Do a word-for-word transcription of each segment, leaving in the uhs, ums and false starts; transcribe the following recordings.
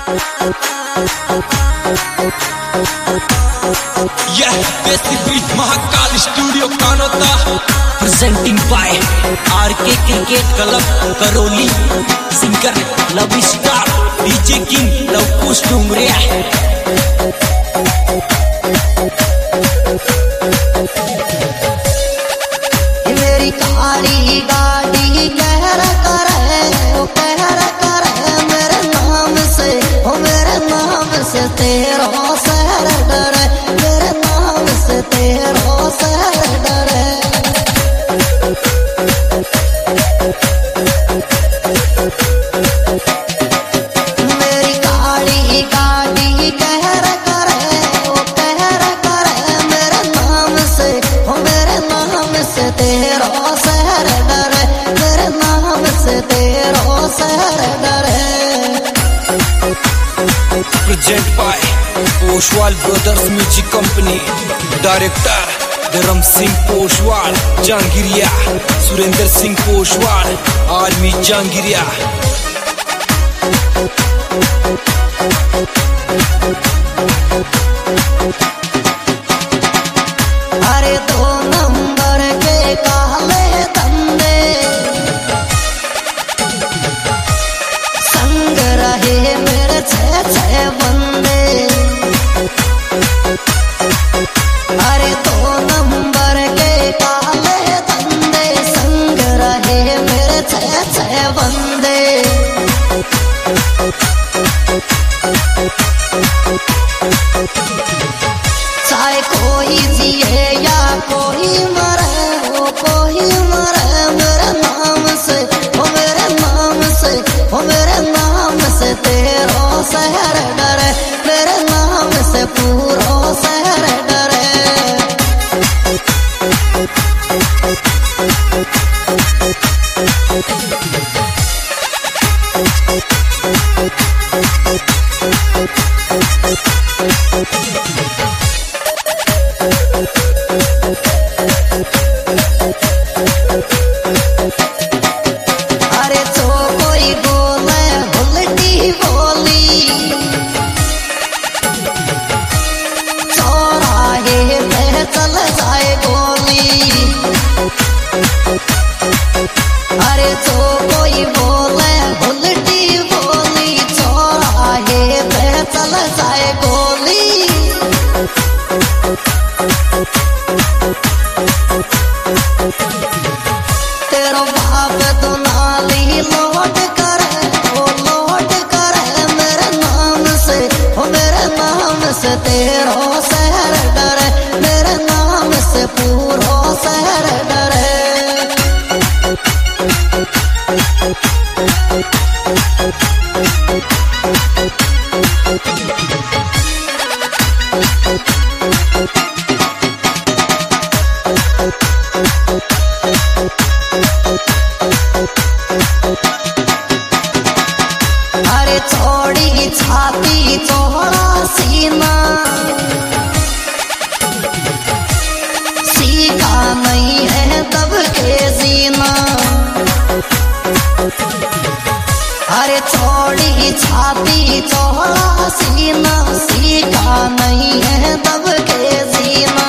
यह basic Mahakal studio Kanota presenting by RK cricket club Karauli. Singer love star DJ king Lavkush Dumariya. मेरी काली गाड़ी कहर कर वो कहर कर मेरे नाम से वो मेरे नाम से तेरा शहर डरे, मेरे नाम से तेरा शहर डरे। मेरी काली गाड़ी कहर कर वो कहर कर मेरे नाम से वो मेरे नाम से तेरा शहर डरे, मेरे नाम से तेरा शहर डरे। Present by Poshwal brothers music company. Director Dharam Singh Poshwal Jahangiria, Surendra Singh Poshwal army Jahangiria. अरे दो नंबर के काले धंधे संग रहे मेरे छह छह बंदे। अरे दो नंबर के काले धंधे संग रहे मेरे छह छह बंदे। चाहे कोई जिए या कोई मरे वो कोई मरे मेरे नाम से वो मेरे नाम से वो मेरे नाम से तेरा शहर डरे, मेरे नाम से पूरा शहर डरे। अरे जो कोई बोले उल्टी बोली चौराहे पे चल जाए गोली। अरे जो कोई बोले उल्टी बोली चौराहे पे चल जाए गोली। तेरा बाप तो नाली लौट कर वो लौट कर मेरे नाम से वो मेरे नाम से तेरा शहर डरे, मेरे नाम से पूरा शहर डरे। अरे चौड़ी छाती चौड़ा सीना सीखा नहीं है तब के जीना। अरे चौड़ी छाती चौड़ा सीना सीखा नहीं है तब के जीना।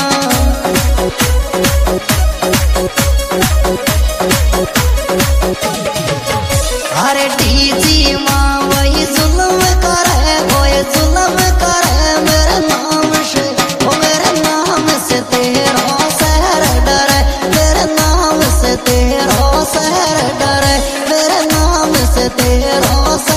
अरे डीजी माँ वही जुल्म करे कोई जुल्म करे मेरे नाम से वो मेरे नाम से तेरा शहर डरे, मेरे नाम से तेरा शहर डरे, मेरे नाम से तेरा